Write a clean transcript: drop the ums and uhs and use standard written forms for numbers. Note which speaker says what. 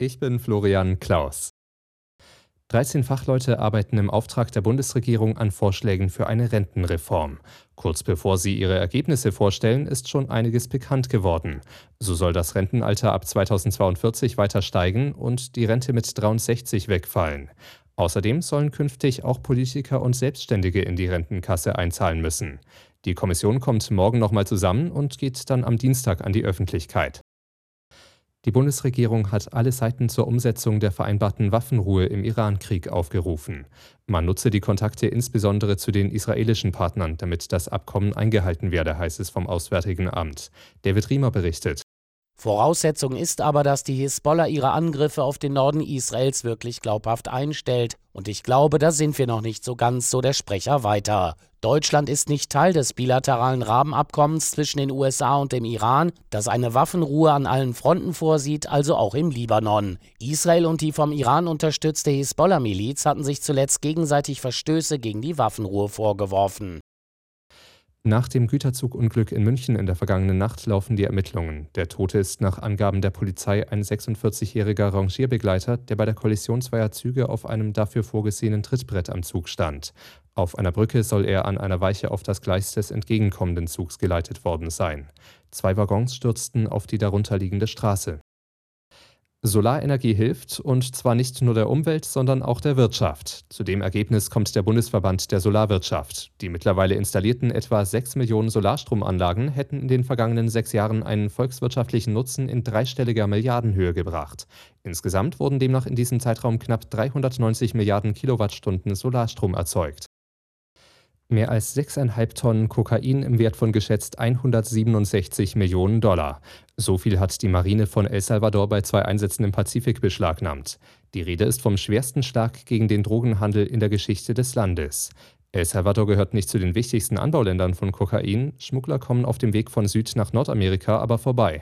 Speaker 1: Ich bin Florian Klaus. 13 Fachleute arbeiten im Auftrag der Bundesregierung an Vorschlägen für eine Rentenreform. Kurz bevor sie ihre Ergebnisse vorstellen, ist schon einiges bekannt geworden. So soll das Rentenalter ab 2042 weiter steigen und die Rente mit 63 wegfallen. Außerdem sollen künftig auch Politiker und Selbstständige in die Rentenkasse einzahlen müssen. Die Kommission kommt morgen nochmal zusammen und geht dann am Dienstag an die Öffentlichkeit. Die Bundesregierung hat alle Seiten zur Umsetzung der vereinbarten Waffenruhe im Iran-Krieg aufgerufen. Man nutze die Kontakte insbesondere zu den israelischen Partnern, damit das Abkommen eingehalten werde, heißt es vom Auswärtigen Amt. David Riemer berichtet.
Speaker 2: Voraussetzung ist aber, dass die Hisbollah ihre Angriffe auf den Norden Israels wirklich glaubhaft einstellt. Und ich glaube, da sind wir noch nicht so ganz, so der Sprecher weiter. Deutschland ist nicht Teil des bilateralen Rahmenabkommens zwischen den USA und dem Iran, das eine Waffenruhe an allen Fronten vorsieht, also auch im Libanon. Israel und die vom Iran unterstützte Hisbollah-Miliz hatten sich zuletzt gegenseitig Verstöße gegen die Waffenruhe vorgeworfen.
Speaker 1: Nach dem Güterzugunglück in München in der vergangenen Nacht laufen die Ermittlungen. Der Tote ist nach Angaben der Polizei ein 46-jähriger Rangierbegleiter, der bei der Kollision zweier Züge auf einem dafür vorgesehenen Trittbrett am Zug stand. Auf einer Brücke soll er an einer Weiche auf das Gleis des entgegenkommenden Zugs geleitet worden sein. 2 Waggons stürzten auf die darunterliegende Straße. Solarenergie hilft, und zwar nicht nur der Umwelt, sondern auch der Wirtschaft. Zu dem Ergebnis kommt der Bundesverband der Solarwirtschaft. Die mittlerweile installierten etwa 6 Millionen Solarstromanlagen hätten in den vergangenen 6 Jahren einen volkswirtschaftlichen Nutzen in dreistelliger Milliardenhöhe gebracht. Insgesamt wurden demnach in diesem Zeitraum knapp 390 Milliarden Kilowattstunden Solarstrom erzeugt. Mehr als 6,5 Tonnen Kokain im Wert von geschätzt 167 Millionen Dollar. So viel hat die Marine von El Salvador bei 2 Einsätzen im Pazifik beschlagnahmt. Die Rede ist vom schwersten Schlag gegen den Drogenhandel in der Geschichte des Landes. El Salvador gehört nicht zu den wichtigsten Anbauländern von Kokain. Schmuggler kommen auf dem Weg von Süd nach Nordamerika aber vorbei.